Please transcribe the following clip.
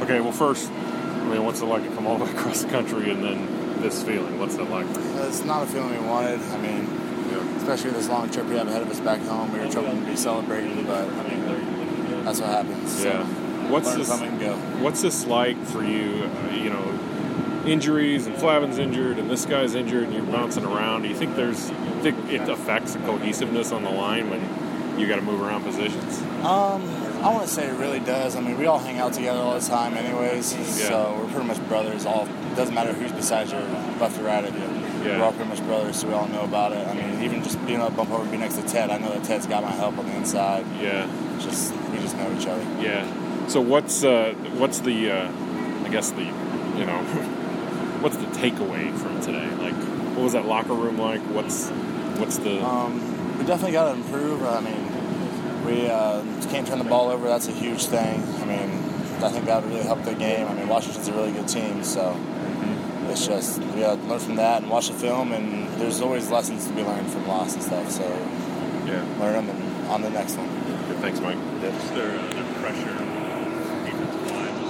Okay, well, first, I mean, what's it like to come all the way across the country and then this feeling? What's that like for you? It's not a feeling we wanted. I mean, especially with this long trip we have ahead of us back home, we were trying to be celebrating, but I mean, that's what happens. Yeah. So, What's this like for you? Injuries, and Flavin's injured, and this guy's injured, and you're bouncing around. Do you think it affects the cohesiveness on the line when you got to move around positions? I want to say it really does. I mean, we all hang out together all the time anyways, so we're pretty much brothers. It doesn't matter who's beside you, left or right of you. Yeah. We're all pretty much brothers, so we all know about it. I mean, even just being able to bump over and be next to Ted, I know that Ted's got my help on the inside. Yeah. We just know each other. Yeah. So what's the what's the takeaway from today? Like, what was that locker room like? What's the... We definitely got to improve. I mean, we can't turn the ball over. That's a huge thing. I mean, I think that would really help the game. I mean, Washington's a really good team, so it's just we got to learn from that and watch the film, and there's always lessons to be learned from loss and stuff, so learn them and on the next one. Good, thanks, Mike. Is there pressure